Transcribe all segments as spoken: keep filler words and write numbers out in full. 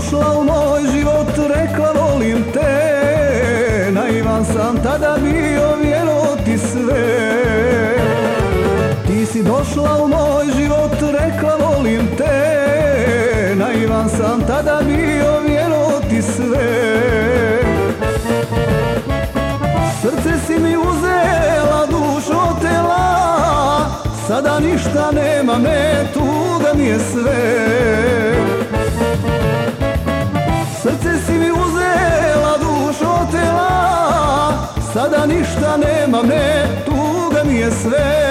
došla u moj život, rekla volim te. Naivan sam tada bio, vjerovao ti sve. Ti si došla u moj život, rekla volim te. Naivan sam tada bio, vjerovao ti sve. Srce si mi uzela, dušo otela, sada ništa nema me, tuga mi je sve. Srce si mi uzela, dušo otela, sada ništa nema me, tuga mi je sve.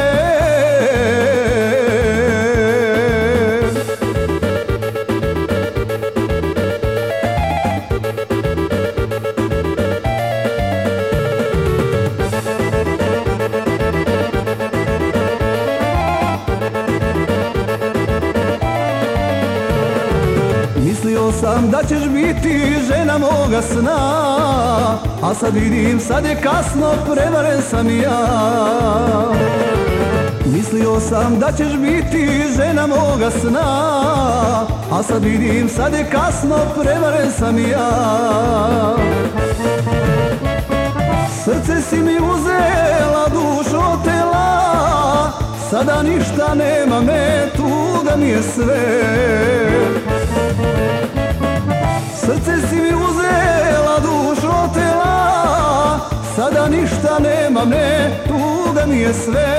Mislio sam da ćeš biti žena moga sna, a sad vidim, sad je kasno, prevaren sam i ja. Mislio sam da ćeš biti žena moga sna, a sad vidim, sad je kasno, prevaren sam i ja. Srce si mi uzela, dušo otela, sada ništa nema me, tuga mi je sve. Srce si mi uzela, dušo otela, sada ništa nema me, tuga mi je sve.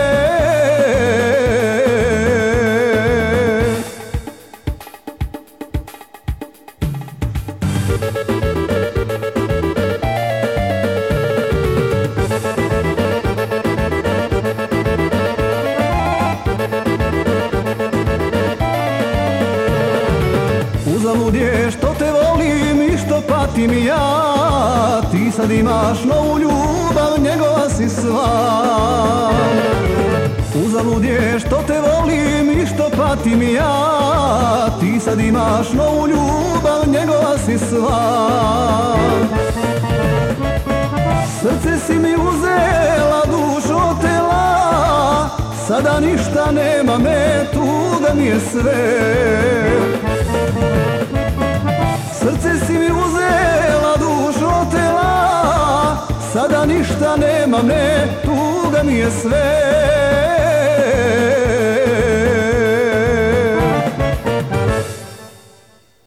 Uzalud je što te volim i što patim ja, ti sad imaš novu ljubav, njegova si sva. Uzalud je što te volim i što patim ja, ti sad imaš novu ljubav, njegova si sva. Srce si mi uzela, dušo otela, sada ništa nema me, tuga mi je sve. Srce si mi uzela, dušo otela, sada ništa nema me, tuga mi je sve.